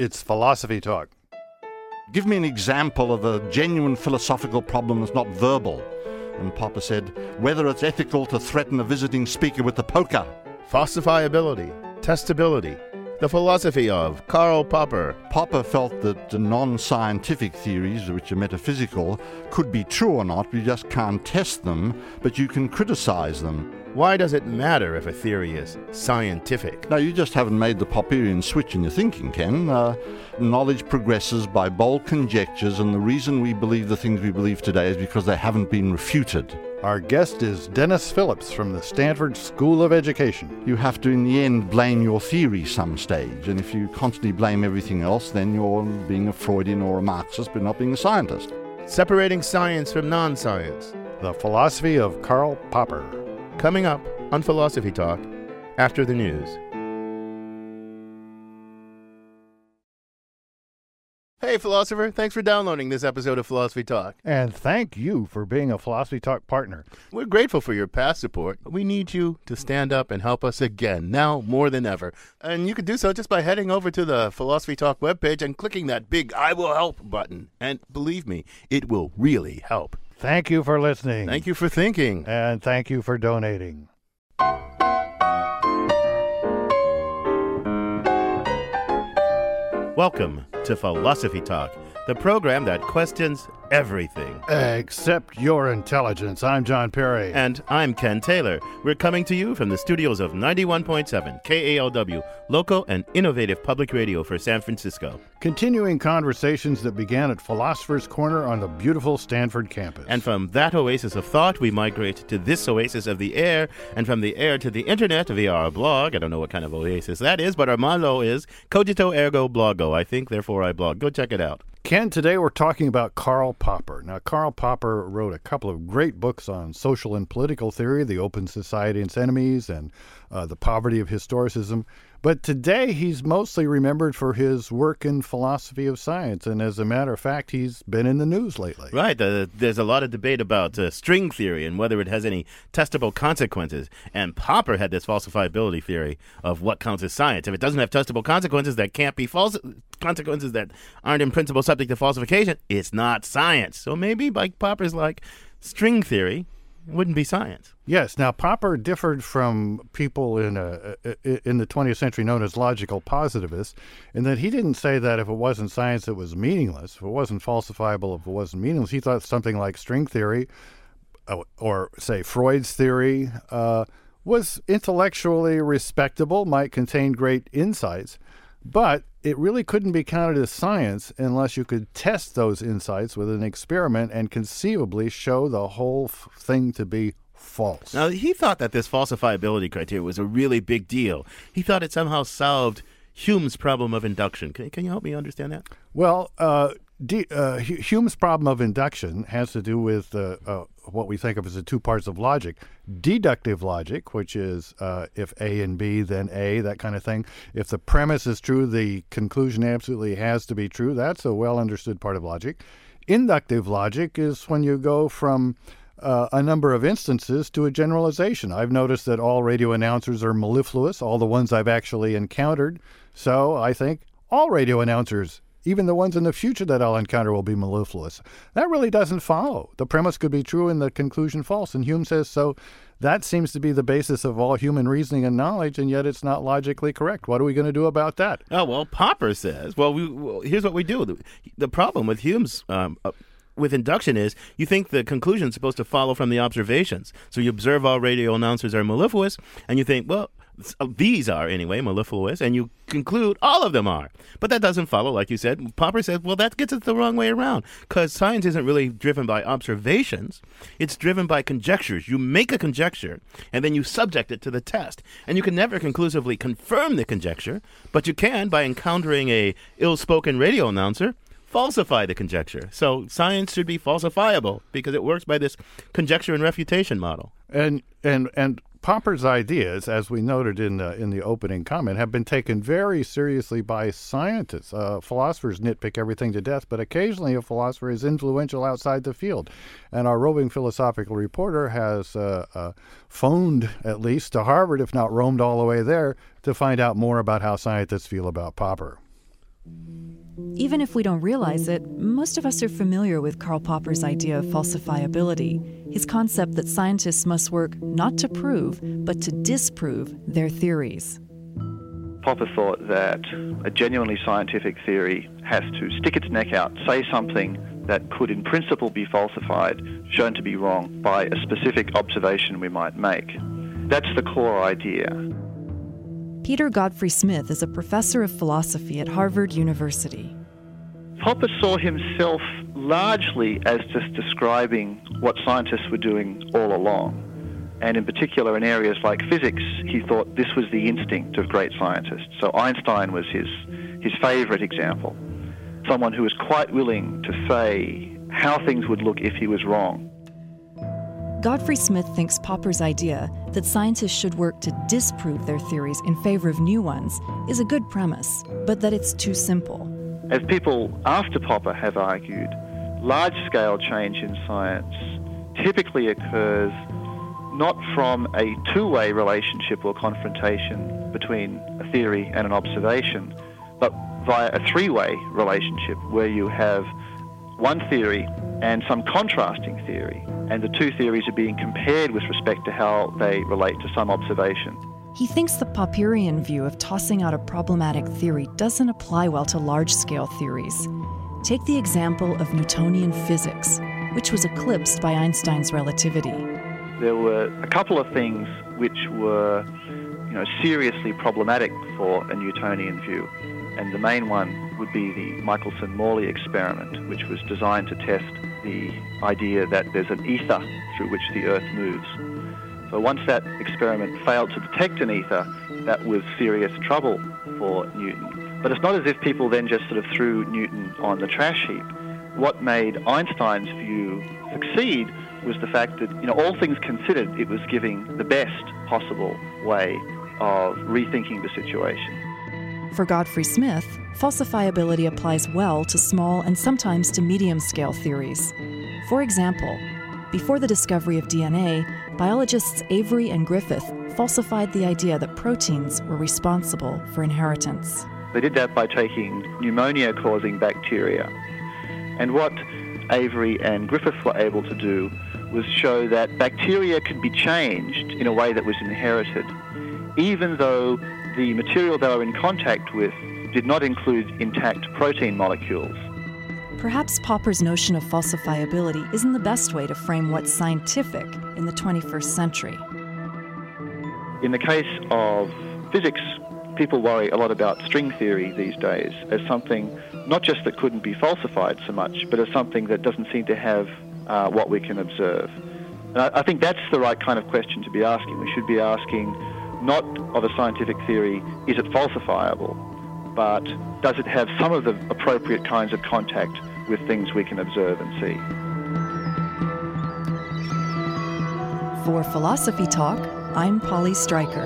It's Philosophy Talk. Give me an example of a genuine philosophical problem that's not verbal. And Popper said, whether it's ethical to threaten a visiting speaker with the poker. Falsifiability, testability, the philosophy of Karl Popper. Popper felt that the non-scientific theories, which are metaphysical, could be true or not. You just can't test them, but you can criticize them. Why does it matter if a theory is scientific? No, you just haven't made the Popperian switch in your thinking, Ken. Knowledge progresses by bold conjectures, and the reason we believe the things we believe today is because they haven't been refuted. Our guest is Dennis Phillips from the Stanford School of Education. You have to, in the end, blame your theory some stage, and if you constantly blame everything else, then you're being a Freudian or a Marxist, but not being a scientist. Separating science from non-science. The Philosophy of Karl Popper. Coming up on Philosophy Talk after the news. Hey, philosopher. Thanks for downloading this episode of Philosophy Talk. And thank you for being a Philosophy Talk partner. We're grateful for your past support, but we need you to stand up and help us again, now more than ever. And you can do so just by heading over to the Philosophy Talk webpage and clicking that big I Will Help button. And believe me, it will really help. Thank you for listening. Thank you for thinking. And thank you for donating. Welcome to Philosophy Talk, the program that questions everything. Except your intelligence. I'm John Perry. And I'm Ken Taylor. We're coming to you from the studios of 91.7 KALW, local and innovative public radio for San Francisco. Continuing conversations that began at Philosopher's Corner on the beautiful Stanford campus. And from that oasis of thought, we migrate to this oasis of the air, and from the air to the internet via our blog. I don't know what kind of oasis that is, but our motto is Cogito Ergo Blogo. I think, therefore I blog. Go check it out. Ken, today we're talking about Karl Popper. Now, Karl Popper wrote a couple of great books on social and political theory, The Open Society and Its Enemies, and The Poverty of Historicism. But today he's mostly remembered for his work in philosophy of science. And as a matter of fact, he's been in the news lately. Right. There's a lot of debate about string theory and whether it has any testable consequences. And Popper had this falsifiability theory of what counts as science. If it doesn't have testable consequences that can't be consequences that aren't in principle subject to falsification, it's not science. So maybe like Popper's string theory wouldn't be science. Yes. Now, Popper differed from people in the 20th century known as logical positivists in that he didn't say that if it wasn't science, it was meaningless. If it wasn't falsifiable, if it wasn't meaningless, he thought something like string theory or, say, Freud's theory was intellectually respectable, might contain great insights, but it really couldn't be counted as science unless you could test those insights with an experiment and conceivably show the whole thing to be false. Now, he thought that this falsifiability criteria was a really big deal. He thought it somehow solved Hume's problem of induction. Can you help me understand that? Well, Hume's problem of induction has to do with what we think of as the two parts of logic. Deductive logic, which is if A and B, then A, that kind of thing. If the premise is true, the conclusion absolutely has to be true. That's a well-understood part of logic. Inductive logic is when you go from a number of instances to a generalization. I've noticed that all radio announcers are mellifluous, all the ones I've actually encountered. So I think all radio announcers, even the ones in the future that I'll encounter, will be mellifluous. That really doesn't follow. The premise could be true and the conclusion false. And Hume says so. That seems to be the basis of all human reasoning and knowledge, and yet it's not logically correct. What are we going to do about that? Oh, well, Popper says, here's what we do. The problem with Hume's with induction is you think the conclusion is supposed to follow from the observations. So you observe all radio announcers are mellifluous, and you think, well, these are anyway mellifluous, and you conclude all of them are. But that doesn't follow, like you said. Popper says, well, that gets it the wrong way around, because science isn't really driven by observations. It's driven by conjectures. You make a conjecture, and then you subject it to the test. And you can never conclusively confirm the conjecture, but you can, by encountering a ill-spoken radio announcer, falsify the conjecture. So science should be falsifiable because it works by this conjecture and refutation model. And Popper's ideas, as we noted in the opening comment, have been taken very seriously by scientists. Philosophers nitpick everything to death, but occasionally a philosopher is influential outside the field. And our roving philosophical reporter has phoned, at least, to Harvard, if not roamed all the way there, to find out more about how scientists feel about Popper. Even if we don't realize it, most of us are familiar with Karl Popper's idea of falsifiability, his concept that scientists must work not to prove, but to disprove their theories. Popper thought that a genuinely scientific theory has to stick its neck out, say something that could in principle be falsified, shown to be wrong by a specific observation we might make. That's the core idea. Peter Godfrey Smith is a professor of philosophy at Harvard University. Popper saw himself largely as just describing what scientists were doing all along. And in particular, in areas like physics, he thought this was the instinct of great scientists. So Einstein was his favorite example. Someone who was quite willing to say how things would look if he was wrong. Godfrey Smith thinks Popper's idea that scientists should work to disprove their theories in favor of new ones is a good premise, but that it's too simple. As people after Popper have argued, large-scale change in science typically occurs not from a two-way relationship or confrontation between a theory and an observation, but via a three-way relationship where you have one theory and some contrasting theory, and the two theories are being compared with respect to how they relate to some observation. He thinks the Popperian view of tossing out a problematic theory doesn't apply well to large-scale theories. Take the example of Newtonian physics, which was eclipsed by Einstein's relativity. There were a couple of things which were, seriously problematic for a Newtonian view, and the main one would be the Michelson-Morley experiment, which was designed to test the idea that there's an ether through which the Earth moves. So once that experiment failed to detect an ether, that was serious trouble for Newton. But it's not as if people then just sort of threw Newton on the trash heap. What made Einstein's view succeed was the fact that, all things considered, it was giving the best possible way of rethinking the situation. For Godfrey Smith, falsifiability applies well to small and sometimes to medium-scale theories. For example, before the discovery of DNA, biologists Avery and Griffith falsified the idea that proteins were responsible for inheritance. They did that by taking pneumonia-causing bacteria. And what Avery and Griffith were able to do was show that bacteria could be changed in a way that was inherited, even though the material they were in contact with did not include intact protein molecules. Perhaps Popper's notion of falsifiability isn't the best way to frame what's scientific in the 21st century. In the case of physics, people worry a lot about string theory these days as something not just that couldn't be falsified so much, but as something that doesn't seem to have what we can observe. And I think that's the right kind of question to be asking. We should be asking not of a scientific theory, is it falsifiable, but does it have some of the appropriate kinds of contact with things we can observe and see. For Philosophy Talk, I'm Polly Stryker.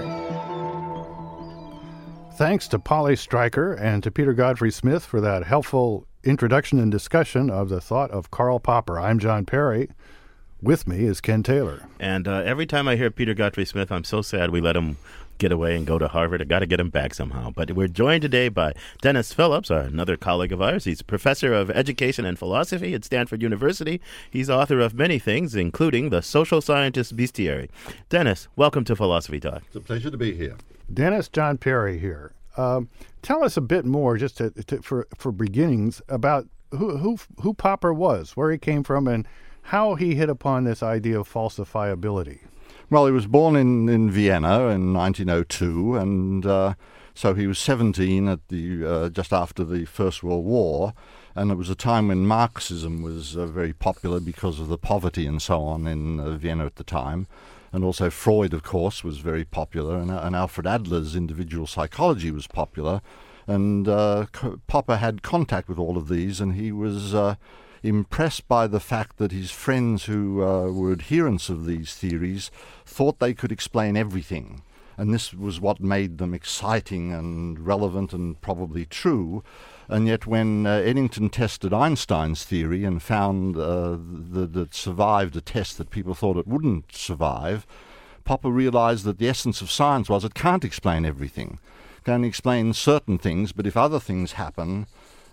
Thanks to Polly Stryker and to Peter Godfrey Smith for that helpful introduction and discussion of the thought of Karl Popper. I'm John Perry. With me is Ken Taylor. And every time I hear Peter Godfrey Smith, I'm so sad we let him get away and go to Harvard. I got to get him back somehow. But we're joined today by Dennis Phillips, another colleague of ours. He's professor of education and philosophy at Stanford University. He's author of many things, including The Social Scientist Bestiary. Dennis, welcome to Philosophy Talk. It's a pleasure to be here. Dennis, John Perry here. Tell us a bit more, just for beginnings, about who Popper was, where he came from, and how he hit upon this idea of falsifiability. Well, he was born in Vienna in 1902, and so he was 17 at the just after the First World War, and it was a time when Marxism was very popular because of the poverty and so on in Vienna at the time. And also Freud, of course, was very popular, and Alfred Adler's individual psychology was popular. And Popper had contact with all of these, and he was impressed by the fact that his friends who were adherents of these theories thought they could explain everything. And this was what made them exciting and relevant and probably true. And yet when Eddington tested Einstein's theory and found that it survived a test that people thought it wouldn't survive, Popper realized that the essence of science was it can't explain everything. It can only explain certain things, but if other things happen,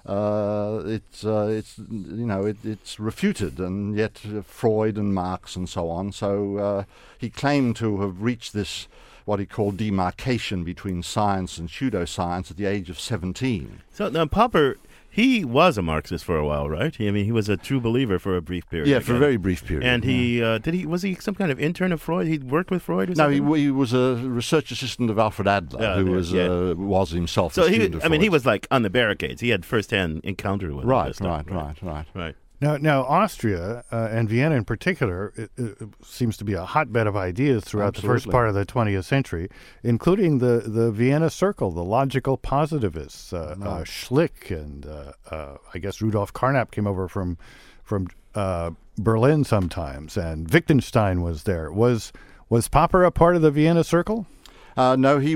it's refuted, and yet Freud and Marx and so on. So he claimed to have reached this, what he called demarcation between science and pseudoscience at the age of 17. So now Popper, he was a Marxist for a while, right? He was a true believer for a brief period. Yeah, for a very brief period. And was he some kind of intern of Freud? He worked with Freud or No, something? he was a research assistant of Alfred Adler, who was himself a student of Freud. he was like on the barricades. He had first-hand encounter with all this stuff. Right. Now Austria and Vienna in particular it seems to be a hotbed of ideas throughout the first part of the 20th century, including the Vienna Circle, the logical positivists, Schlick, and I guess Rudolf Carnap came over from Berlin sometimes, and Wittgenstein was there. Was Popper a part of the Vienna Circle? No, he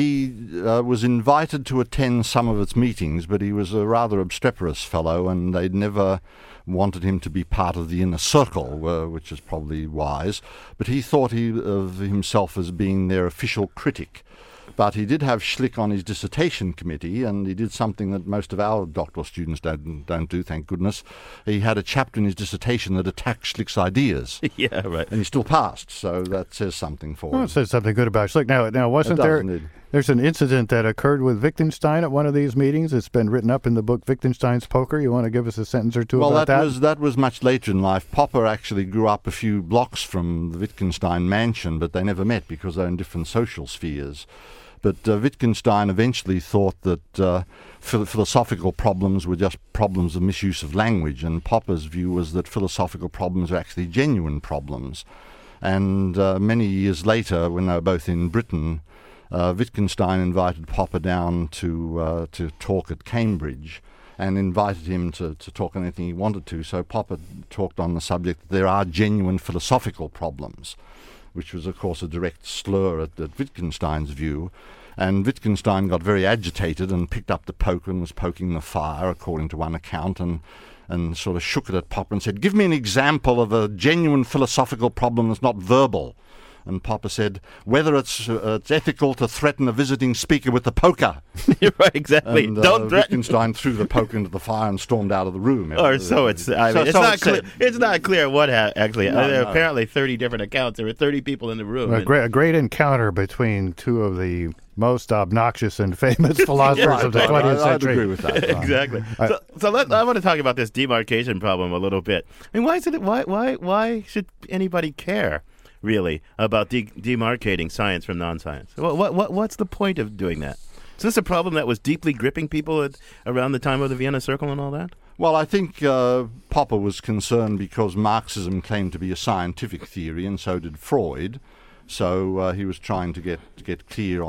was invited to attend some of its meetings, but he was a rather obstreperous fellow, and they'd never wanted him to be part of the inner circle, which is probably wise. But he thought of himself as being their official critic. But he did have Schlick on his dissertation committee, and he did something that most of our doctoral students don't do, thank goodness. He had a chapter in his dissertation that attacked Schlick's ideas. Yeah, right. And he still passed, so that says something for him. It says something good about Schlick. Now wasn't there... Indeed. There's an incident that occurred with Wittgenstein at one of these meetings. It's been written up in the book Wittgenstein's Poker. You want to give us a sentence or two about that? Well, that was much later in life. Popper actually grew up a few blocks from the Wittgenstein mansion, but they never met because they're in different social spheres. But Wittgenstein eventually thought that philosophical problems were just problems of misuse of language, and Popper's view was that philosophical problems are actually genuine problems. And many years later, when they were both in Britain, Wittgenstein invited Popper down to talk at Cambridge, and invited him to talk on anything he wanted to. So Popper talked on the subject that there are genuine philosophical problems, which was, of course, a direct slur at Wittgenstein's view. And Wittgenstein got very agitated and picked up the poker and was poking the fire, according to one account, and sort of shook it at Popper and said, "Give me an example of a genuine philosophical problem that's not verbal." And Popper said, "Whether it's ethical to threaten a visiting speaker with the poker." Right, exactly. And, Don't threaten. Wittgenstein threw the poker into the fire and stormed out of the room. Or so it's. It's not clear. It's not clear what actually. There are apparently 30 different accounts. There were 30 people in the room. A great encounter between two of the most obnoxious and famous philosophers of the 20th century. I'd agree with that. Exactly. So I want to talk about this demarcation problem a little bit. I mean, why should anybody care, really, about demarcating science from non-science? What's the point of doing that? Is this a problem that was deeply gripping people around the time of the Vienna Circle and all that? Well, I think Popper was concerned because Marxism claimed to be a scientific theory, and so did Freud. So he was trying to get clear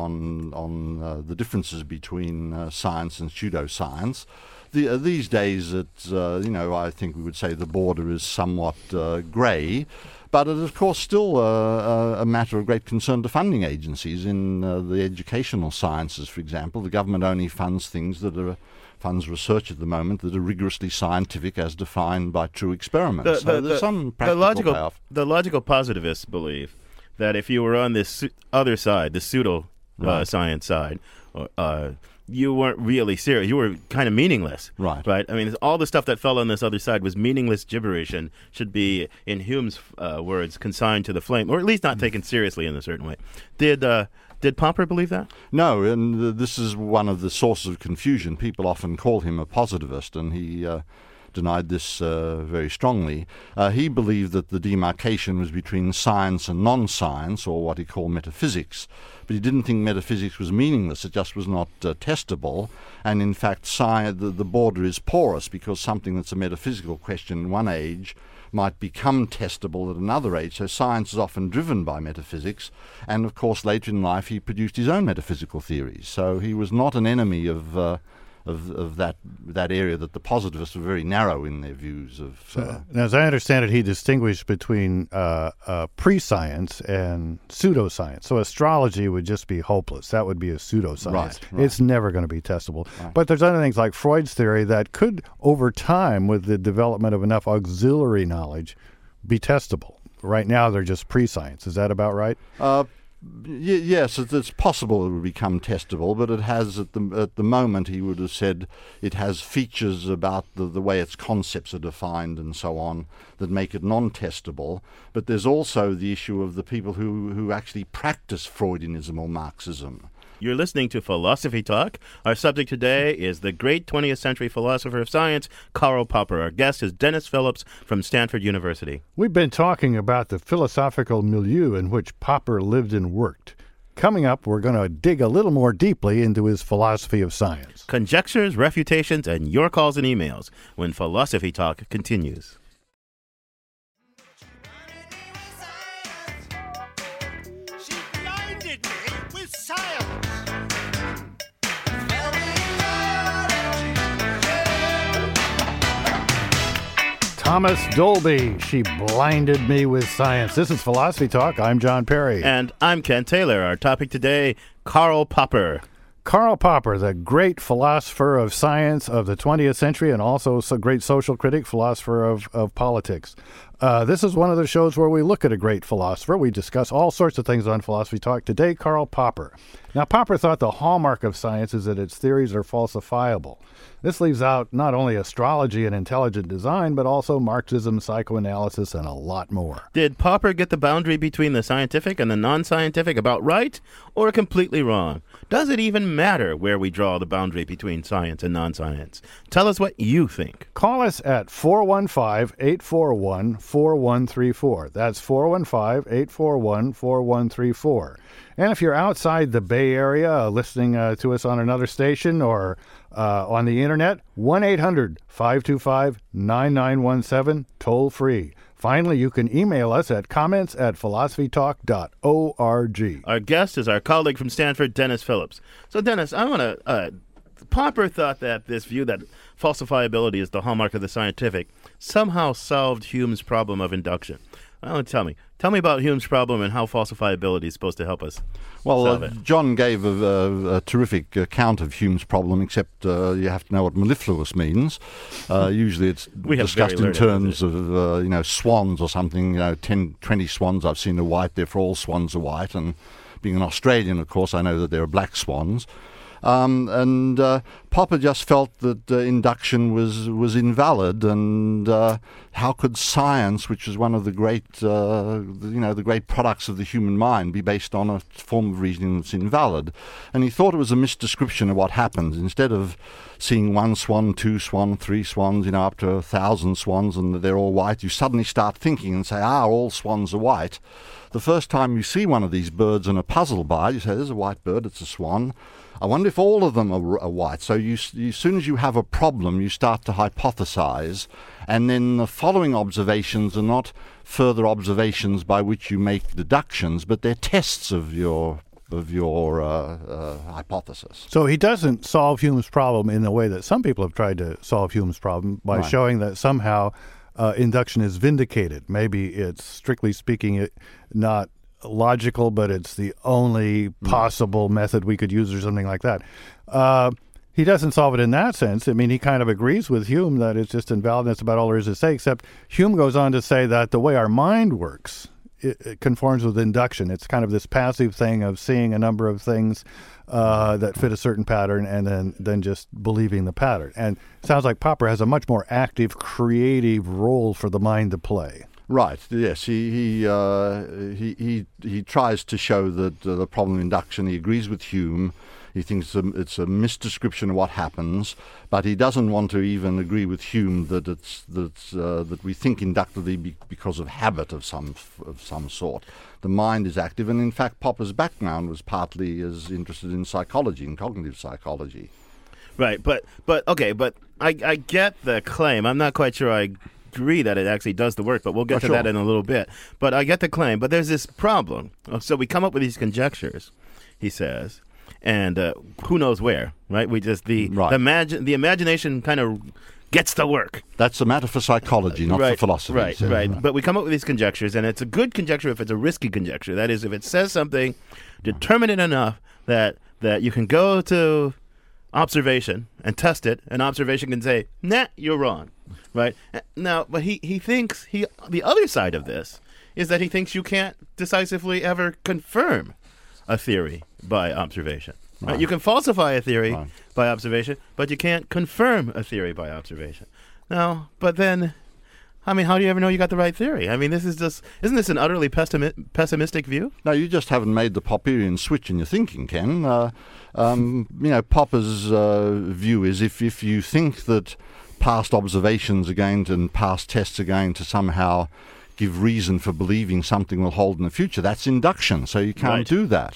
on the differences between science and pseudoscience. These days, it's I think we would say the border is somewhat grey. But it is, of course, still a matter of great concern to funding agencies in the educational sciences, for example. The government only funds funds research at the moment that are rigorously scientific as defined by true experiments. So there's some practical payoff. The logical positivists believe that if you were on this other side, the pseudo science side, you weren't really serious. You were kind of meaningless. Right. I mean, all the stuff that fell on this other side was meaningless gibberish and should be, in Hume's words, consigned to the flame, or at least not taken seriously in a certain way. Did Popper believe that? No, and this is one of the sources of confusion. People often call him a positivist, and he denied this very strongly. He believed that the demarcation was between science and non-science, or what he called metaphysics, but he didn't think metaphysics was meaningless. It just was not testable, and in fact the border is porous because something that's a metaphysical question in one age might become testable at another age. So science is often driven by metaphysics, and of course later in life he produced his own metaphysical theories. So he was not an enemy of that area that the positivists were very narrow in their views of. Now, as I understand it, he distinguished between pre-science and pseudoscience. So astrology would just be hopeless. That would be a pseudoscience. Right. It's never going to be testable. Right. But there's other things like Freud's theory that could, over time, with the development of enough auxiliary knowledge, be testable. Right now, they're just pre-science. Is that about right? Yes, it's possible it would become testable, but it has at the moment, he would have said, it has features about the way its concepts are defined and so on that make it non-testable. But there's also the issue of the people who actually practice Freudianism or Marxism. You're listening to Philosophy Talk. Our subject today is the great 20th century philosopher of science, Karl Popper. Our guest is Dennis Phillips from Stanford University. We've been talking about the philosophical milieu in which Popper lived and worked. Coming up, we're going to dig a little more deeply into his philosophy of science. Conjectures, refutations, and your calls and emails when Philosophy Talk continues. She blinded me with science. Thomas Dolby, she blinded me with science. This is Philosophy Talk. I'm John Perry. And I'm Ken Taylor. Our topic today, Karl Popper. Karl Popper, the great philosopher of science of the 20th century and also a great social critic, philosopher of politics. This is one of the shows where we look at a great philosopher. We discuss all sorts of things on Philosophy Talk. Today, Karl Popper. Now, Popper thought the hallmark of science is that its theories are falsifiable. This leaves out not only astrology and intelligent design, but also Marxism, psychoanalysis, and a lot more. Did Popper get the boundary between the scientific and the non-scientific about right or completely wrong? Does it even matter where we draw the boundary between science and non-science? Tell us what you think. Call us at 415-841-4134. That's 415-841-4134. And if you're outside the Bay Area listening to us on another station or on the internet, 1-800-525-9917, toll free. Finally, you can email us at comments@philosophytalk.org. Our guest is our colleague from Stanford, Dennis Phillips. So, Dennis, I want to... Popper thought that this view that falsifiability is the hallmark of the scientific somehow solved Hume's problem of induction. Well, tell me about Hume's problem and how falsifiability is supposed to help us solve it. John gave a terrific account of Hume's problem, except you have to know what mellifluous means. Usually it's discussed in terms of swans or something. 10, 20 swans I've seen are white, therefore all swans are white. And being an Australian, of course, I know that there are black swans. And Popper just felt that induction was invalid, and how could science, which is one of the great, the great products of the human mind, be based on a form of reasoning that's invalid? And he thought it was a misdescription of what happens. Instead of seeing one swan, two swan, three swans, up to 1,000 swans, and they're all white, you suddenly start thinking and say, all swans are white. The first time you see one of these birds in a puzzle by, you say, there's a white bird, it's a swan. I wonder if all of them are white. So as soon as you have a problem, you start to hypothesize, and then the following observations are not further observations by which you make deductions, but they're tests of your hypothesis. So he doesn't solve Hume's problem in the way that some people have tried to solve Hume's problem by showing that somehow induction is vindicated. Maybe it's, strictly speaking, not logical, but it's the only possible method we could use or something like that. He doesn't solve it in that sense. I mean, he kind of agrees with Hume that it's just invalid, that's about all there is to say, except Hume goes on to say that the way our mind works, it conforms with induction. It's kind of this passive thing of seeing a number of things that fit a certain pattern and then just believing the pattern. And it sounds like Popper has a much more active, creative role for the mind to play. Right. Yes. He tries to show that the problem of induction. He agrees with Hume. He thinks it's a misdescription of what happens, but he doesn't want to even agree with Hume that that we think inductively because of habit of some sort. The mind is active, and in fact, Popper's background was partly as interested in psychology and cognitive psychology. Right. But I get the claim. I'm not quite sure I agree that it actually does the work, but we'll get to that in a little bit. But I get the claim. But there's this problem. So we come up with these conjectures, he says, and who knows where, right? We just the imagination kind of gets to work. That's a matter for psychology, not for philosophy. Right. But we come up with these conjectures, and it's a good conjecture if it's a risky conjecture. That is, if it says something determinate enough that you can go to observation and test it, and observation can say, nah, you're wrong. Right? Now, but he thinks the other side of this is that he thinks you can't decisively ever confirm a theory by observation. Right. You can falsify a theory by observation, but you can't confirm a theory by observation. No, but then, I mean, how do you ever know you got the right theory? I mean, isn't this an utterly pessimistic view? No, you just haven't made the Popperian switch in your thinking, Ken. Popper's view is if you think that past observations are going to, and past tests are going to somehow give reason for believing something will hold in the future, that's induction, so you can't do that.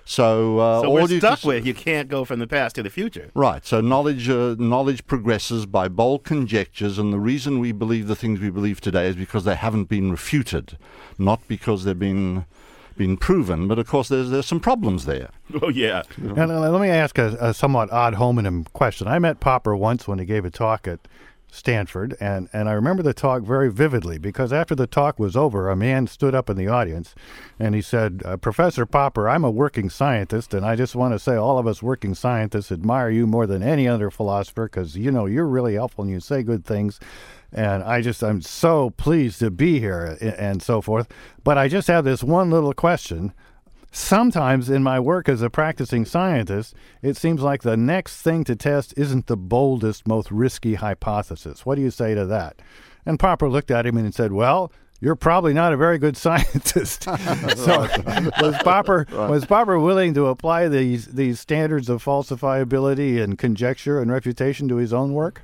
So we're stuck with you can't go from the past to the future. Right. So knowledge progresses by bold conjectures, and the reason we believe the things we believe today is because they haven't been refuted, not because they've been proven. But of course, there's some problems there. Oh yeah. And let me ask a somewhat odd homonym question. I met Popper once when he gave a talk at Stanford, and I remember the talk very vividly because after the talk was over, a man stood up in the audience and he said, Professor Popper, I'm a working scientist, and I just want to say all of us working scientists admire you more than any other philosopher because, you know, you're really helpful and you say good things, and I'm so pleased to be here and so forth. But I just have this one little question. Sometimes in my work as a practicing scientist, it seems like the next thing to test isn't the boldest, most risky hypothesis. What do you say to that? And Popper looked at him and said, well, you're probably not a very good scientist. So was Popper willing to apply these standards of falsifiability and conjecture and refutation to his own work?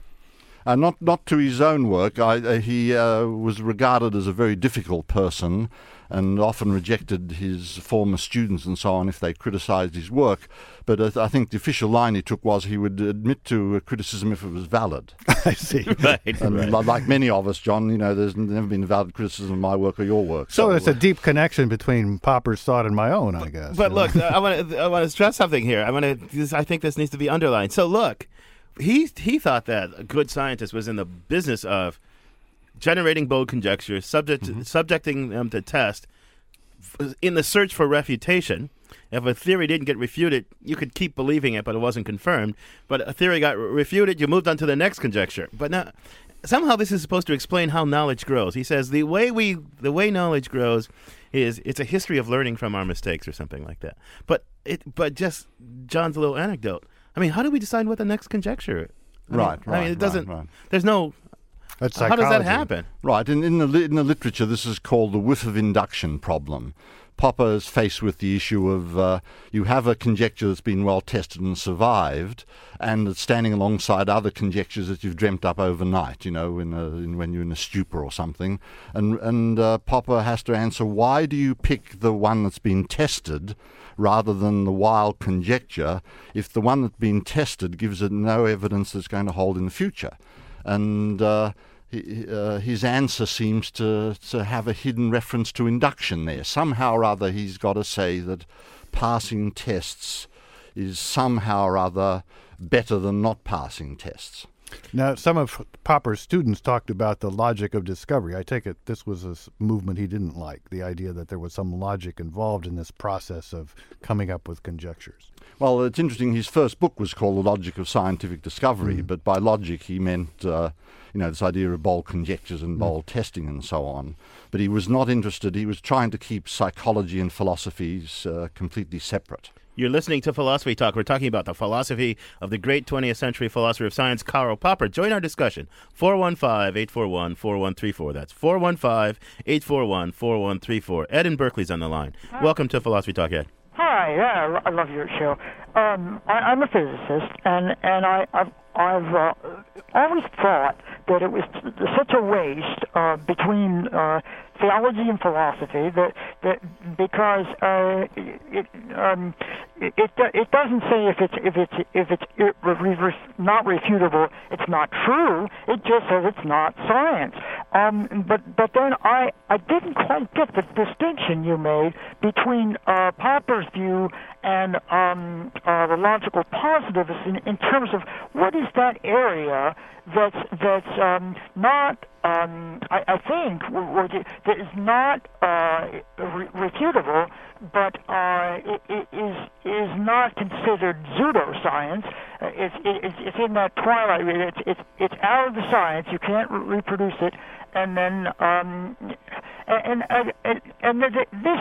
Not to his own work. He was regarded as a very difficult person and often rejected his former students and so on if they criticized his work. But I think the official line he took was he would admit to a criticism if it was valid. I see. Right. And like many of us, John, you know, there's never been valid criticism of my work or your work. So there's a deep connection between Popper's thought and my own, I guess. But look, I want to stress something here. I think this needs to be underlined. So look, he thought that a good scientist was in the business of generating bold conjectures, subjecting them to test in the search for refutation. If a theory didn't get refuted, you could keep believing it, but it wasn't confirmed. But a theory got refuted, you moved on to the next conjecture. But now, somehow this is supposed to explain how knowledge grows. He says the way knowledge grows is it's a history of learning from our mistakes or something like that. But just John's little anecdote. I mean, how do we decide what the next conjecture? I mean, it doesn't. Right. There's no. That's how does that happen? Right. In the literature, this is called the whiff of induction problem. Popper is faced with the issue of you have a conjecture that's been well tested and survived, and it's standing alongside other conjectures that you've dreamt up overnight, you know, when you're in a stupor or something. And Popper has to answer, why do you pick the one that's been tested rather than the wild conjecture if the one that's been tested gives it no evidence that's going to hold in the future? And his answer seems to have a hidden reference to induction there. Somehow or other he's got to say that passing tests is somehow or other better than not passing tests. Now, some of Popper's students talked about the logic of discovery. I take it this was a movement he didn't like, the idea that there was some logic involved in this process of coming up with conjectures. Well, it's interesting. His first book was called The Logic of Scientific Discovery, but by logic he meant, this idea of bold conjectures and bold testing and so on. But he was not interested. He was trying to keep psychology and philosophies completely separate. You're listening to Philosophy Talk. We're talking about the philosophy of the great 20th century philosopher of science, Karl Popper. Join our discussion. 415-841-4134. That's 415-841-4134. Ed in Berkeley's on the line. Hi. Welcome to Philosophy Talk, Ed. Hi, yeah, I love your show. I'm a physicist, and I've always thought that it was such a waste between theology and philosophy that because it doesn't say if it's not refutable, it's not true. It just says it's not science. But then I didn't quite get the distinction you made between Popper's view and the logical positivists in terms of what is that area that's not I think that is not refutable, but it is not considered pseudoscience. It's in that twilight. It's out of the science. You can't reproduce it, and then This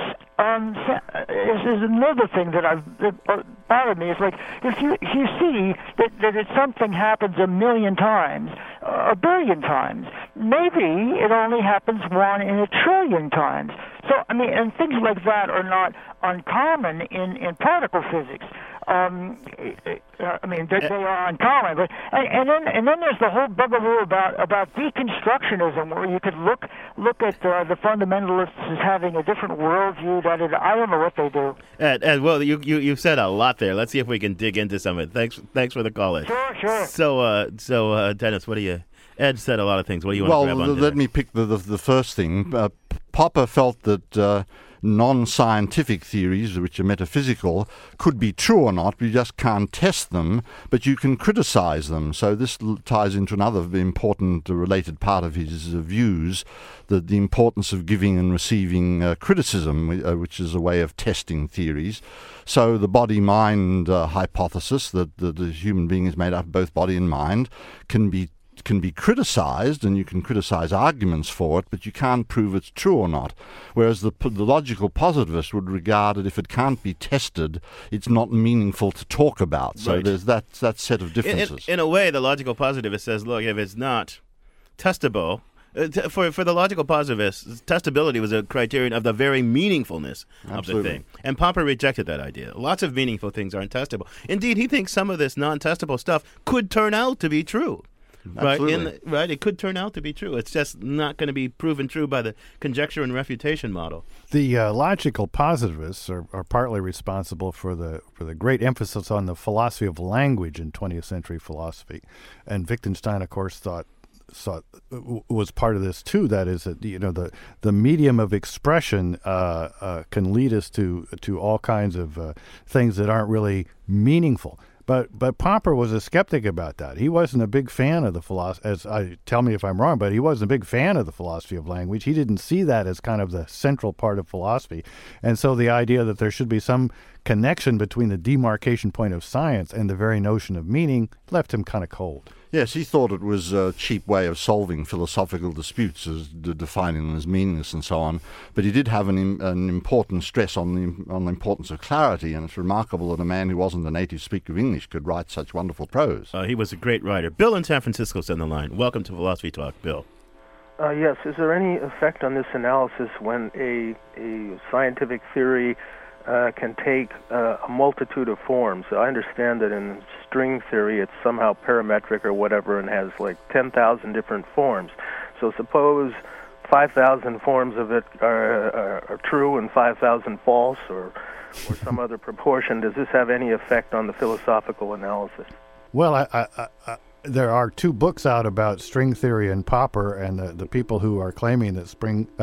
is another thing that bothered me. It's like if you see that something happens 1,000,000 times, 1,000,000,000 times, maybe it only happens 1 in 1,000,000,000,000 times. So I mean, and things like that are not uncommon in particle physics. I mean, they are uncommon, but and then there's the whole bugaboo about deconstructionism, where you could look at the fundamentalists as having a different worldview. I don't know what they do. Ed, well, you've said a lot there. Let's see if we can dig into some of it. Thanks for the call, Ed. Sure. So Dennis, what do you? Ed said a lot of things. What do you want to grab on? Well, let me pick the first thing. Popper felt that non-scientific theories, which are metaphysical, could be true or not. You just can't test them, but you can criticize them. So this ties into another important related part of his views, the importance of giving and receiving criticism, which is a way of testing theories. So the body-mind hypothesis, that the human being is made up of both body and mind, can be criticized, and you can criticize arguments for it, but you can't prove it's true or not. Whereas the logical positivist would regard it, if it can't be tested, it's not meaningful to talk about. So right. There's that set of differences. In a way, the logical positivist says, look, if it's not testable, for the logical positivist, testability was a criterion of the very meaningfulness of the thing. And Popper rejected that idea. Lots of meaningful things aren't testable. Indeed, he thinks some of this non-testable stuff could turn out to be true. Absolutely. Right, it could turn out to be true. It's just not going to be proven true by the conjecture and refutation model. The logical positivists are partly responsible for the great emphasis on the philosophy of language in 20th century philosophy, and Wittgenstein, of course, thought was part of this too. That is, that the medium of expression can lead us to all kinds of things that aren't really meaningful. But Popper was a skeptic about that. He wasn't a big fan of the philosophy, tell me if I'm wrong, but he wasn't a big fan of the philosophy of language. He didn't see that as kind of the central part of philosophy. And so the idea that there should be some connection between the demarcation point of science and the very notion of meaning left him kind of cold. Yes, he thought it was a cheap way of solving philosophical disputes, as defining them as meaningless and so on. But he did have an important stress on the importance of clarity, and it's remarkable that a man who wasn't a native speaker of English could write such wonderful prose. He was a great writer. Bill in San Francisco's on the line. Welcome to Philosophy Talk, Bill. Yes, is there any effect on this analysis when a scientific theory can take a multitude of forms? I understand that in string theory it's somehow parametric or whatever and has like 10,000 different forms. So suppose 5,000 forms of it are true and 5,000 false, or some other proportion. Does this have any effect on the philosophical analysis? Well, there are 2 books out about string theory and Popper, and the people who are claiming that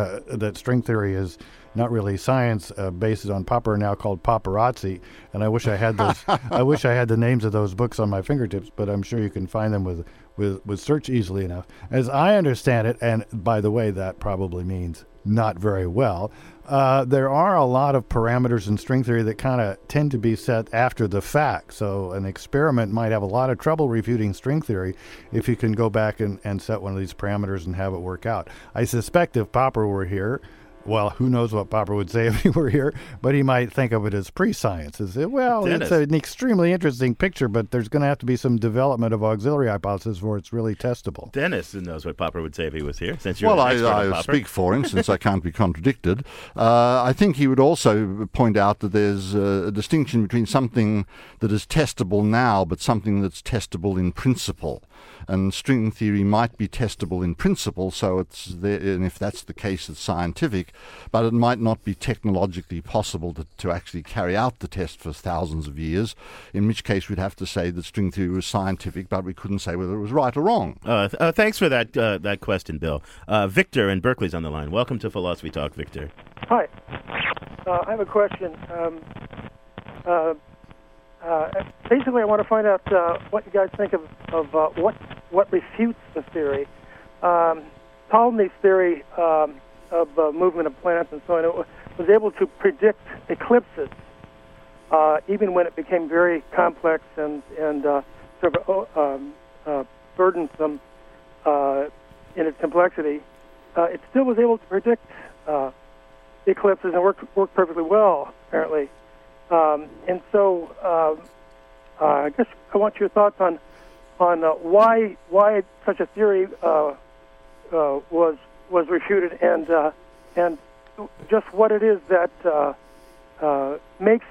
string theory is not really science, based on Popper, are now called paparazzi. And I wish I had those. I wish I had the names of those books on my fingertips, but I'm sure you can find them with search easily enough. As I understand it, and by the way, that probably means not very well. There are a lot of parameters in string theory that kind of tend to be set after the fact. So an experiment might have a lot of trouble refuting string theory if you can go back and set one of these parameters and have it work out. I suspect if Popper were here, well, who knows what Popper would say if he were here, but he might think of it as pre-science. Well, Dennis. It's an extremely interesting picture, but there's going to have to be some development of auxiliary hypothesis before it's really testable. Dennis knows what Popper would say if he was here, since you're Well, an expert on I Popper. speak for him, since I can't be contradicted. I think he would also point out that there's a distinction between something that is testable now, but something that's testable in principle. And string theory might be testable in principle, so it's there, and if that's the case, it's scientific, but it might not be technologically possible to actually carry out the test for thousands of years, in which case we'd have to say that string theory was scientific, but we couldn't say whether it was right or wrong. Thanks for that question, Bill. Victor in Berkeley's on the line. Welcome to Philosophy Talk, Victor. Hi. I have a question. Basically, I want to find out what you guys think of what refutes the theory. Ptolemy's theory of movement of planets and so on, it was able to predict eclipses, even when it became very complex and sort of burdensome in its complexity. It still was able to predict eclipses and worked perfectly well, apparently. And so I guess I want your thoughts on why such a theory was refuted, and just what it is that makes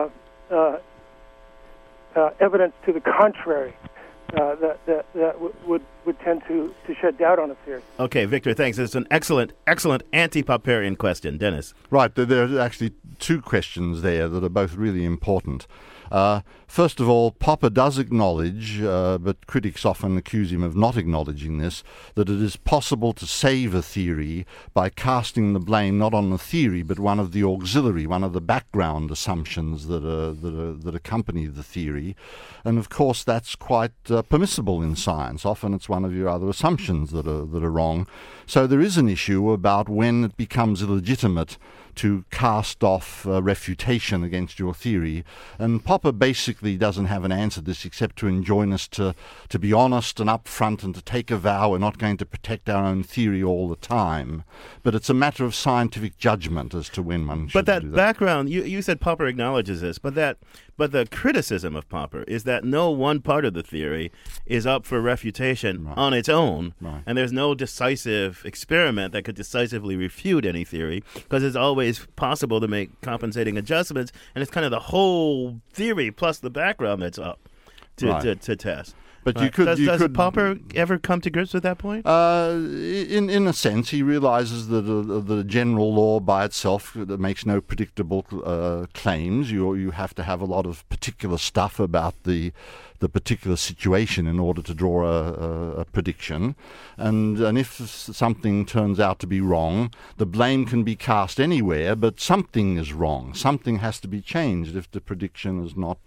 evidence to the contrary that would tend to shed doubt on a theory. Okay, Victor, thanks. It's an excellent anti-Popperian question. Dennis. Right, there are actually two questions there that are both really important. First of all, Popper does acknowledge, but critics often accuse him of not acknowledging this, that it is possible to save a theory by casting the blame not on the theory, but one of the background assumptions that accompany the theory. And of course, that's quite permissible in science. Often it's one of your other assumptions that are wrong. So there is an issue about when it becomes illegitimate to cast off refutation against your theory. And Popper basically doesn't have an answer to this except to enjoin us to be honest and upfront and to take a vow we're not going to protect our own theory all the time. But it's a matter of scientific judgment as to when one should do that. But that background, you said Popper acknowledges this, but the criticism of Popper is that no one part of the theory is up for refutation on its own, and there's no decisive experiment that could decisively refute any theory, because it's always possible to make compensating adjustments, and it's kind of the whole theory plus the background that's up to test. But does Popper ever come to grips with that point? In a sense, he realizes that the general law by itself makes no predictable claims. You have to have a lot of particular stuff about the particular situation in order to draw a prediction. And if something turns out to be wrong, the blame can be cast anywhere, but something is wrong. Something has to be changed if the prediction is not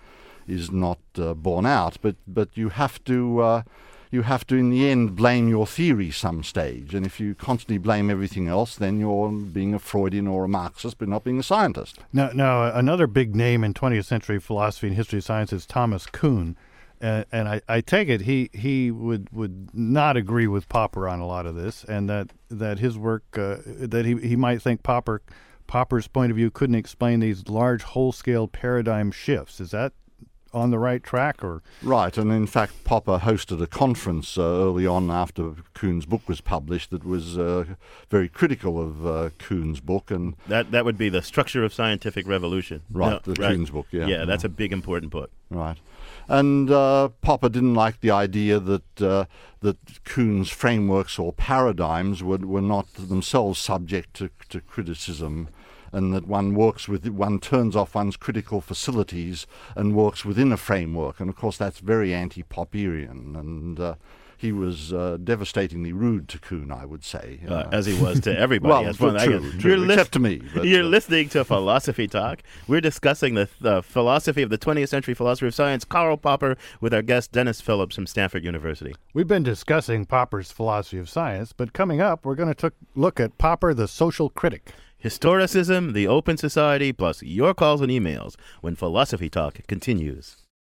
borne out, but you have to in the end blame your theory some stage, and if you constantly blame everything else, then you're being a Freudian or a Marxist, but not being a scientist. Now another big name in 20th century philosophy and history of science is Thomas Kuhn, and I take it he would not agree with Popper on a lot of this, and that his work that he might think Popper's point of view couldn't explain these large whole-scale paradigm shifts. Is that on the right track? Or right, and in fact Popper hosted a conference early on after Kuhn's book was published that was very critical of Kuhn's book, and that would be The Structure of Scientific Revolution. Right, Kuhn's book, yeah, that's a big important book. Right, and Popper didn't like the idea that Kuhn's frameworks or paradigms were not themselves subject to criticism, and that one turns off one's critical facilities and works within a framework. And of course that's very anti-Popperian, and he was devastatingly rude to Kuhn, I would say. As he was to everybody. Well, true, except to me. You're listening to Philosophy Talk. We're discussing the philosophy of the 20th century philosopher of science, Karl Popper, with our guest Dennis Phillips from Stanford University. We've been discussing Popper's philosophy of science, but coming up, we're going to look at Popper, the social critic. Historicism, the Open Society, plus your calls and emails when Philosophy Talk continues.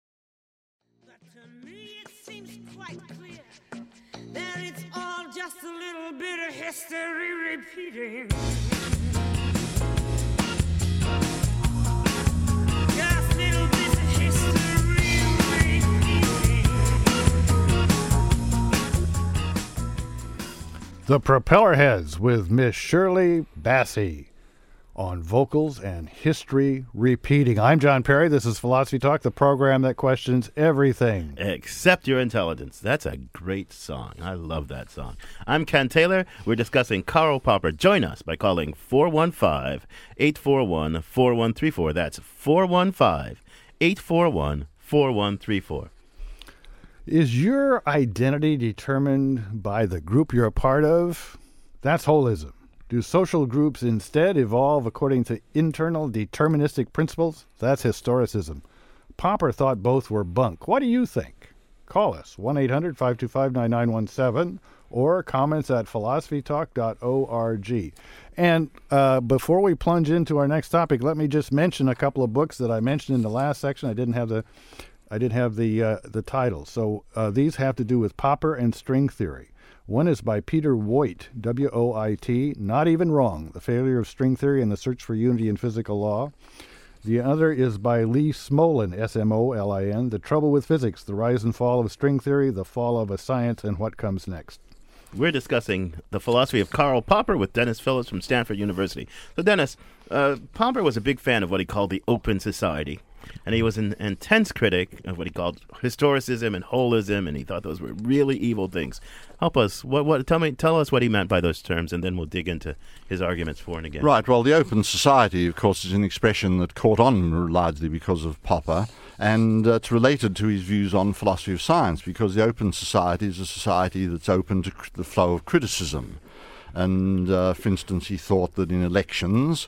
But to me it seems quite clear that it's all just a little bit of history repeating. Just little bits of history repeating. The Propellerheads with Miss Shirley Bassey on vocals and history repeating. I'm John Perry. This is Philosophy Talk, the program that questions everything except your intelligence. That's a great song. I love that song. I'm Ken Taylor. We're discussing Karl Popper. Join us by calling 415-841-4134. That's 415-841-4134. Is your identity determined by the group you're a part of? That's holism. Do social groups instead evolve according to internal deterministic principles? That's historicism. Popper thought both were bunk. What do you think? Call us, 1-800-525-9917, or comments at philosophytalk.org. And before we plunge into our next topic, let me just mention a couple of books that I mentioned in the last section. I didn't have the I didn't have the title. So these have to do with Popper and string theory. One is by Peter Woit, W-O-I-T, Not Even Wrong, The Failure of String Theory and the Search for Unity in Physical Law. The other is by Lee Smolin, S-M-O-L-I-N, The Trouble with Physics, The Rise and Fall of String Theory, The Fall of a Science, and What Comes Next. We're discussing the philosophy of Karl Popper with Dennis Phillips from Stanford University. So, Dennis, Popper was a big fan of what he called the open society. And he was an intense critic of what he called historicism and holism, and he thought those were really evil things. Help us. Tell us what he meant by those terms, and then we'll dig into his arguments for and against. Right. Well, the open society, of course, is an expression that caught on largely because of Popper, and it's related to his views on philosophy of science, because the open society is a society that's open to the flow of criticism. And, for instance, he thought that in elections,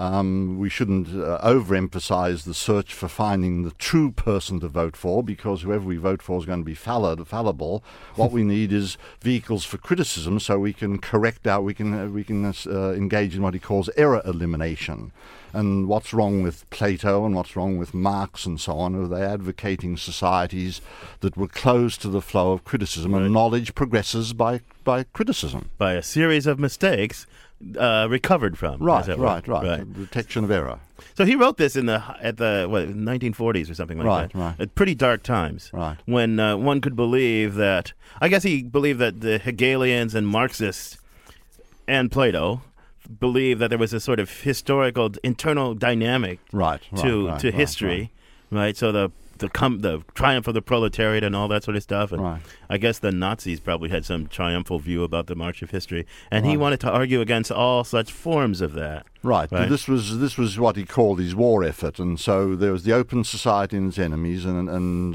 we shouldn't overemphasize the search for finding the true person to vote for, because whoever we vote for is going to be fallible. What we need is vehicles for criticism, so we can correct out, we can engage in what he calls error elimination. And what's wrong with Plato and what's wrong with Marx and so on? Are they advocating societies that were closed to the flow of criticism, and knowledge progresses by criticism, by a series of mistakes recovered from. Right. Detection of error. So he wrote this in the 1940s or something like that. Right. At pretty dark times. Right. When one could believe that, I guess he believed that the Hegelians and Marxists and Plato believed that there was a sort of historical internal dynamic to history. Right. So the triumph of the proletariat and all that sort of stuff. And I guess the Nazis probably had some triumphal view about the march of history. And he wanted to argue against all such forms of that. Right. This was what he called his war effort. And so there was the open society and its enemies. And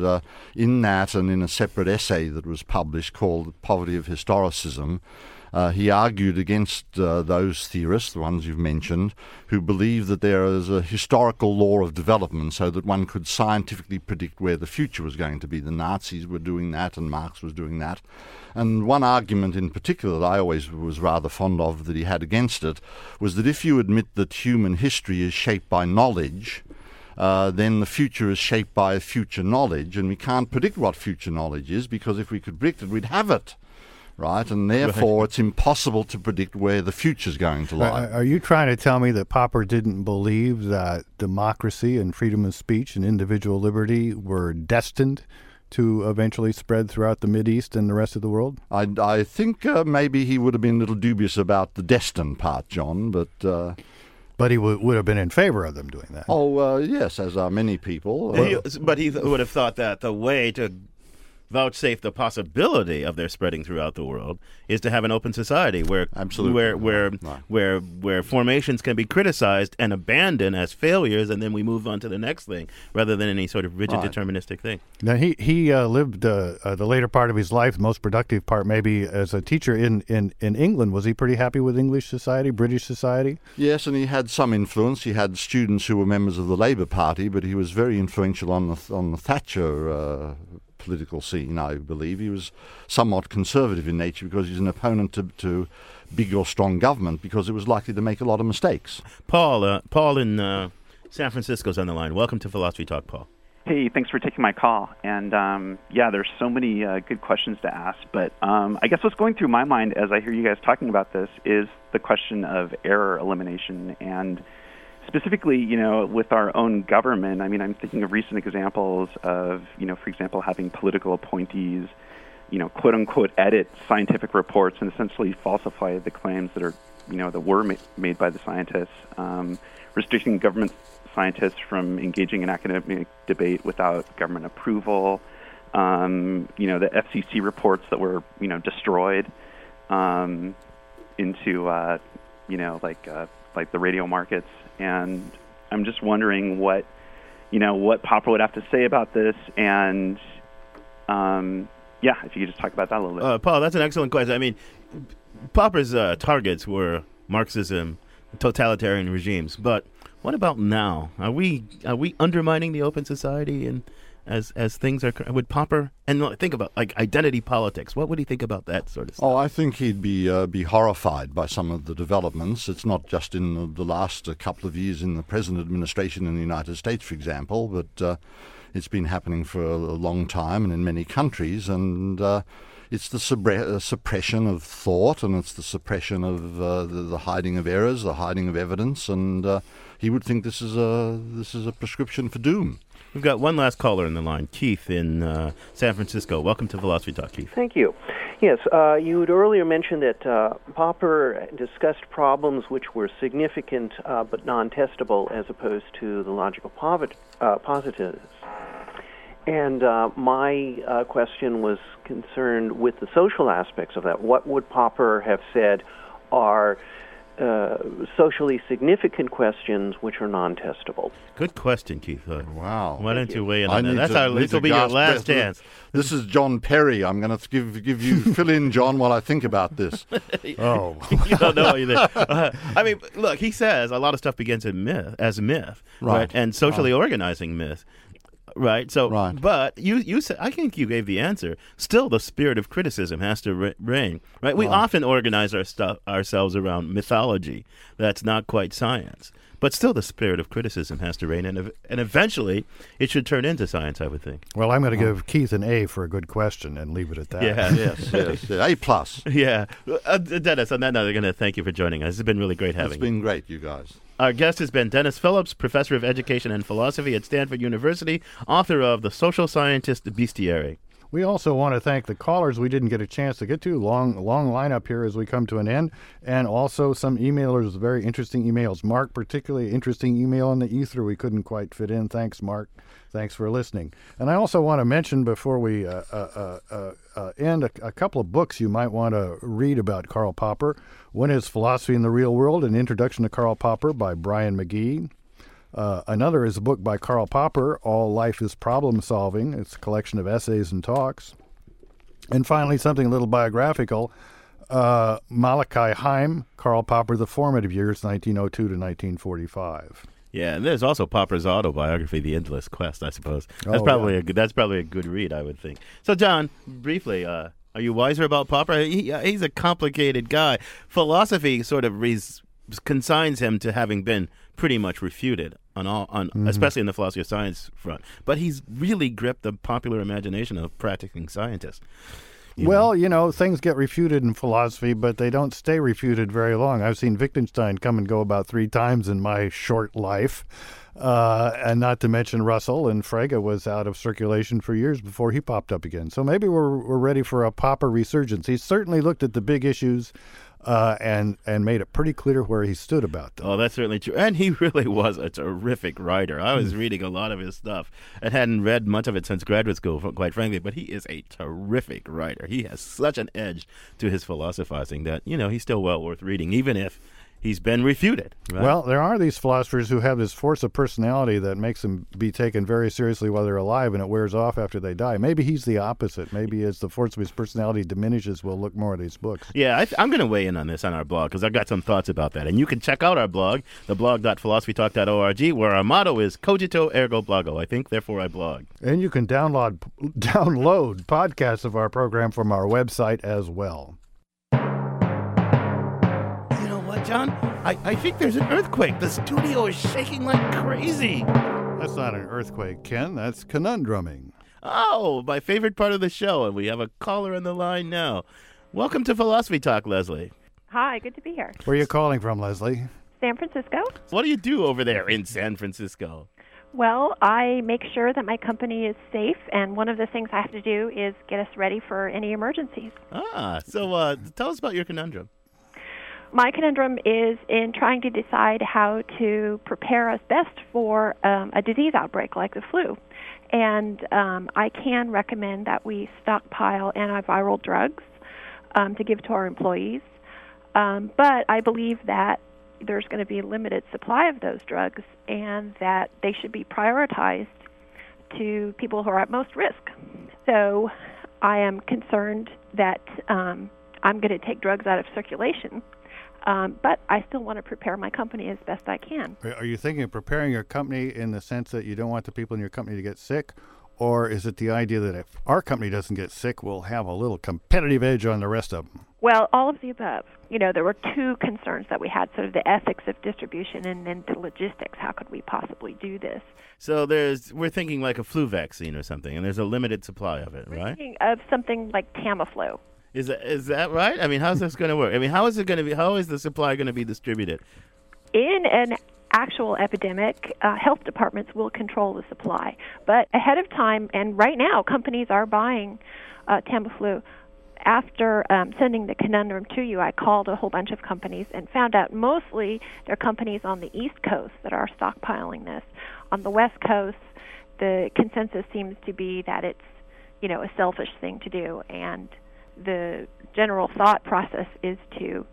in that, and in a separate essay that was published called Poverty of Historicism, he argued against those theorists, the ones you've mentioned, who believe that there is a historical law of development so that one could scientifically predict where the future was going to be. The Nazis were doing that and Marx was doing that. And one argument in particular that I always was rather fond of that he had against it was that if you admit that human history is shaped by knowledge, then the future is shaped by future knowledge, and we can't predict what future knowledge is, because if we could predict it, we'd have it. Right, and therefore it's impossible to predict where the future's going to lie. Are you trying to tell me that Popper didn't believe that democracy and freedom of speech and individual liberty were destined to eventually spread throughout the Mideast and the rest of the world? I think maybe he would have been a little dubious about the destined part, John, but he would have been in favor of them doing that. Oh, yes, as are many people. But he would have thought that the way to vouchsafe the possibility of their spreading throughout the world is to have an open society where where formations can be criticized and abandoned as failures, and then we move on to the next thing rather than any sort of rigid deterministic thing. Now he lived the later part of his life, the most productive part maybe, as a teacher in England. Was he pretty happy with English society, British society? Yes, and he had some influence. He had students who were members of the Labour Party, but he was very influential on the Thatcher political scene, I believe. He was somewhat conservative in nature because he's an opponent to big or strong government, because it was likely to make a lot of mistakes. Paul in San Francisco's on the line. Welcome to Philosophy Talk, Paul. Hey, thanks for taking my call. And there's so many good questions to ask, but I guess what's going through my mind as I hear you guys talking about this is the question of error elimination, and specifically, with our own government. I mean, I'm thinking of recent examples of, for example, having political appointees, quote unquote, edit scientific reports and essentially falsify the claims that are, that were made by the scientists, restricting government scientists from engaging in academic debate without government approval, the FCC reports that were, destroyed into, like the radio markets. And I'm just wondering what Popper would have to say about this, and if you could just talk about that a little bit. Paul, that's an excellent question. I mean, Popper's targets were Marxism, totalitarian regimes, but what about now? Are we undermining the open society as things are? Would Popper, and think about like identity politics, what would he think about that sort of stuff? Oh, I think he'd be horrified by some of the developments. It's not just in the last couple of years in the present administration in the United States, for example, but it's been happening for a long time and in many countries, and it's the suppression of thought, and it's the suppression of the hiding of errors, the hiding of evidence, and he would think this is a prescription for doom. We've got one last caller in the line, Keith in San Francisco. Welcome to Philosophy Talk, Keith. Thank you. Yes, you had earlier mentioned that Popper discussed problems which were significant but non-testable as opposed to the logical positivists. And my question was concerned with the social aspects of that. What would Popper have said are socially significant questions which are non-testable? Good question, Keith. Wow. Why don't you weigh in on that? This will be your last chance. This is John Perry. I'm going to give you fill in, John, while I think about this. Oh. You don't know either. I mean, look, he says a lot of stuff begins as myth, right? And socially organizing myth. Right. So, but you said, I think you gave the answer. Still, the spirit of criticism has to reign. Right. We often organize ourselves around mythology. That's not quite science. But still, the spirit of criticism has to reign, and eventually, it should turn into science, I would think. Well, I'm going to give Keith an A for a good question and leave it at that. Yeah. yes. A plus. Yeah. Dennis, on that note, I'm going to thank you for joining us. It's been really great having you. It's been great, you guys. Our guest has been Dennis Phillips, professor of education and philosophy at Stanford University, author of The Social Scientist Bestiary. We also want to thank the callers we didn't get a chance to get to. Long lineup here as we come to an end. And also some emailers, very interesting emails. Mark, particularly interesting email in the ether we couldn't quite fit in. Thanks, Mark. Thanks for listening. And I also want to mention before we end a couple of books you might want to read about Karl Popper. One is Philosophy in the Real World, An Introduction to Karl Popper by Brian McGee. Another is a book by Karl Popper, All Life is Problem Solving. It's a collection of essays and talks. And finally, something a little biographical, Malachi Haim, Karl Popper, The Formative Years, 1902 to 1945. Yeah, and there's also Popper's autobiography, The Endless Quest, I suppose. That's probably a good read, I would think. So, John, briefly, are you wiser about Popper? He's a complicated guy. Philosophy sort of consigns him to having been pretty much refuted especially in the philosophy of science front. But he's really gripped the popular imagination of practicing scientists. Well, things get refuted in philosophy, but they don't stay refuted very long. I've seen Wittgenstein come and go about 3 times in my short life. And not to mention Russell, and Frege was out of circulation for years before he popped up again. So maybe we're ready for a Popper resurgence. He certainly looked at the big issues and made it pretty clear where he stood about them. Oh, that's certainly true. And he really was a terrific writer. I was reading a lot of his stuff and hadn't read much of it since graduate school, quite frankly, but he is a terrific writer. He has such an edge to his philosophizing that, he's still well worth reading, even if he's been refuted. Right? Well, there are these philosophers who have this force of personality that makes them be taken very seriously while they're alive, and it wears off after they die. Maybe he's the opposite. Maybe as the force of his personality diminishes, we'll look more at these books. Yeah, I'm going to weigh in on this on our blog because I've got some thoughts about that. And you can check out our blog, theblog.philosophytalk.org, where our motto is cogito ergo blogo. I think, therefore I blog. And you can download podcasts of our program from our website as well. John, I think there's an earthquake. The studio is shaking like crazy. That's not an earthquake, Ken. That's conundruming. Oh, my favorite part of the show, and we have a caller on the line now. Welcome to Philosophy Talk, Leslie. Hi, good to be here. Where are you calling from, Leslie? San Francisco. What do you do over there in San Francisco? Well, I make sure that my company is safe, and one of the things I have to do is get us ready for any emergencies. So tell us about your conundrum. My conundrum is in trying to decide how to prepare us best for a disease outbreak like the flu. And I can recommend that we stockpile antiviral drugs to give to our employees. But I believe that there's going to be a limited supply of those drugs and that they should be prioritized to people who are at most risk. So I am concerned that I'm going to take drugs out of circulation. But I still want to prepare my company as best I can. Are you thinking of preparing your company in the sense that you don't want the people in your company to get sick, Or is it the idea that if our company doesn't get sick, we'll have a little competitive edge on the rest of them? Well, all of the above. There were two concerns that we had, sort of the ethics of distribution and then the logistics. How could we possibly do this? So we're thinking like a flu vaccine or something, and there's a limited supply of it, right? We're thinking of something like Tamiflu. Is that right? I mean, how's this going to work? I mean, how is the supply going to be distributed? In an actual epidemic, health departments will control the supply. But ahead of time, and right now, companies are buying Tamiflu. After sending the conundrum to you, I called a whole bunch of companies and found out mostly they're companies on the East Coast that are stockpiling this. On the West Coast, the consensus seems to be that it's, a selfish thing to do, and the general thought process is to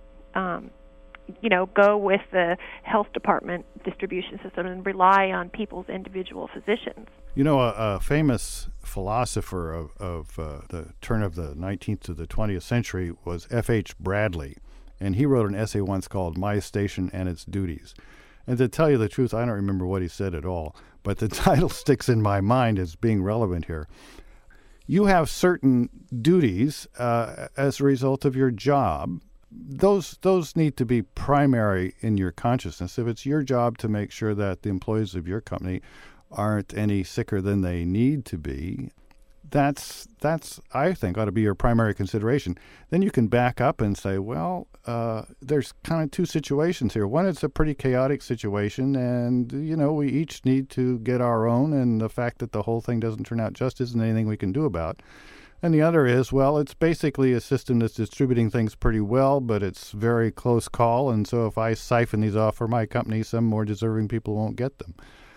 go with the health department distribution system and rely on people's individual physicians. A famous philosopher of the turn of the 19th to the 20th century was F.H. Bradley, and he wrote an essay once called My Station and Its Duties. And to tell you the truth, I don't remember what he said at all, but the title sticks in my mind as being relevant here. You have certain duties as a result of your job. Those need to be primary in your consciousness. If it's your job to make sure that the employees of your company aren't any sicker than they need to be, that's I think ought to be your primary consideration. Then you can back up and say, well, there's kind of two situations here. One, it's a pretty chaotic situation, and we each need to get our own, and the fact that the whole thing doesn't turn out just isn't anything we can do about. And the other is, well, it's basically a system that's distributing things pretty well, but it's very close call, and so if I siphon these off for my company, some more deserving people won't get them.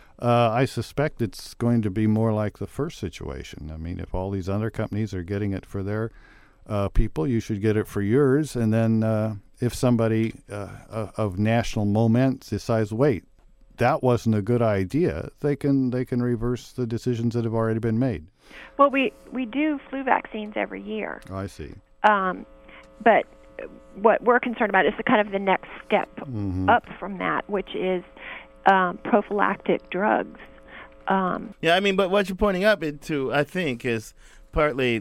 I suspect it's going to be more like the first situation. I mean, if all these other companies are getting it for their people, you should get it for yours. And then if somebody of national moment decides, wait, that wasn't a good idea, they can reverse the decisions that have already been made. Well, we do flu vaccines every year. Oh, I see. But what we're concerned about is the next step up from that, which is prophylactic drugs. Yeah, I mean, but what you're pointing up to, I think, is partly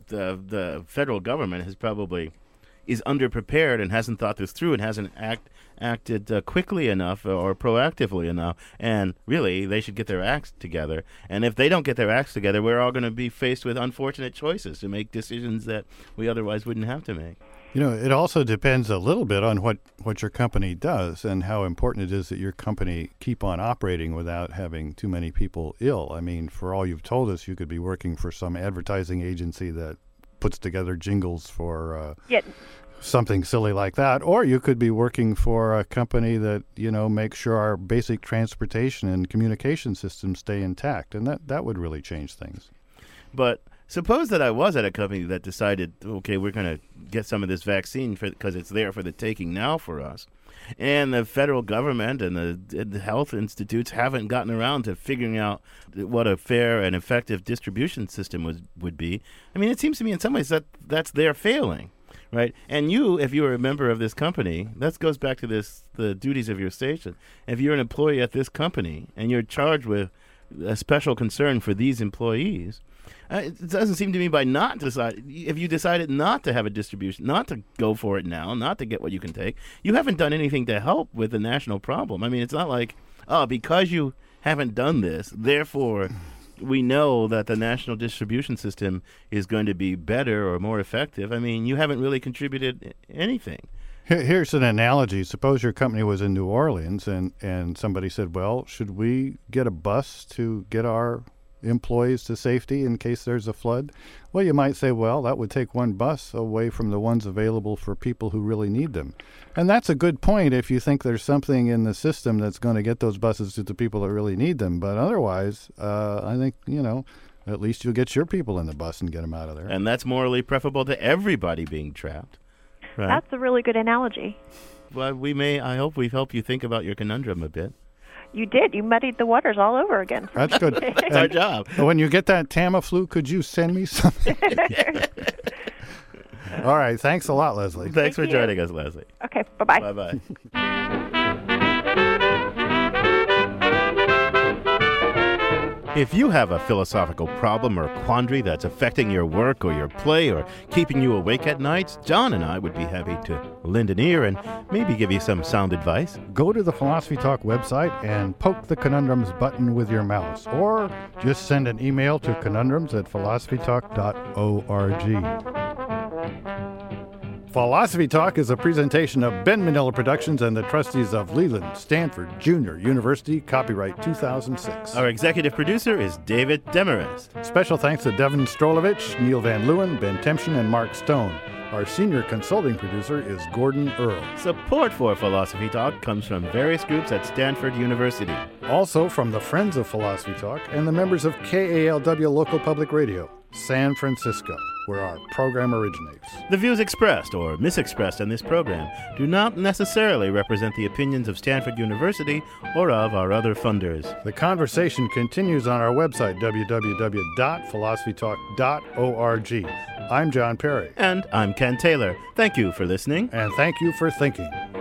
the federal government is underprepared and hasn't thought this through and hasn't acted quickly enough or proactively enough. And really, they should get their acts together. And if they don't get their acts together, we're all going to be faced with unfortunate choices to make decisions that we otherwise wouldn't have to make. It also depends a little bit on what your company does and how important it is that your company keep on operating without having too many people ill. I mean, for all you've told us, you could be working for some advertising agency that puts together jingles for something silly like that, or you could be working for a company that, makes sure our basic transportation and communication systems stay intact, and that would really change things. But suppose that I was at a company that decided, okay, we're going to get some of this vaccine because it's there for the taking now for us. And the federal government and the health institutes haven't gotten around to figuring out what a fair and effective distribution system would be. I mean, it seems to me in some ways that's their failing, right? And you, if you're a member of this company, that goes back to the duties of your station. If you're an employee at this company and you're charged with a special concern for these employees, it doesn't seem to me if you decided not to have a distribution, not to go for it now, not to get what you can take, you haven't done anything to help with the national problem. I mean, it's not like, because you haven't done this, therefore we know that the national distribution system is going to be better or more effective. I mean, you haven't really contributed anything. Here's an analogy. Suppose your company was in New Orleans and somebody said, well, should we get a bus to get our employees to safety in case there's a flood? Well, you might say, well, that would take one bus away from the ones available for people who really need them. And that's a good point if you think there's something in the system that's going to get those buses to the people that really need them. But otherwise, I think, at least you'll get your people in the bus and get them out of there. And that's morally preferable to everybody being trapped. Right? That's a really good analogy. Well, I hope we've helped you think about your conundrum a bit. You did. You muddied the waters all over again. That's good. That's our job. When you get that Tamiflu, could you send me something? All right. Thanks a lot, Leslie. Thanks for joining us, Leslie. Okay. Bye-bye. Bye-bye. If you have a philosophical problem or quandary that's affecting your work or your play or keeping you awake at night, John and I would be happy to lend an ear and maybe give you some sound advice. Go to the Philosophy Talk website and poke the Conundrums button with your mouse, or just send an email to conundrums@philosophytalk.org. Philosophy Talk is a presentation of Ben Manila Productions and the trustees of Leland Stanford Junior University, copyright 2006. Our executive producer is David Demarest. Special thanks to Devin Strolovich, Neil Van Leeuwen, Ben Temshin, and Mark Stone. Our senior consulting producer is Gordon Earl. Support for Philosophy Talk comes from various groups at Stanford University. Also from the Friends of Philosophy Talk and the members of KALW Local Public Radio, San Francisco, where our program originates. The views expressed or misexpressed in this program do not necessarily represent the opinions of Stanford University or of our other funders. The conversation continues on our website, www.philosophytalk.org. I'm John Perry. And I'm Ken Taylor. Thank you for listening. And thank you for thinking.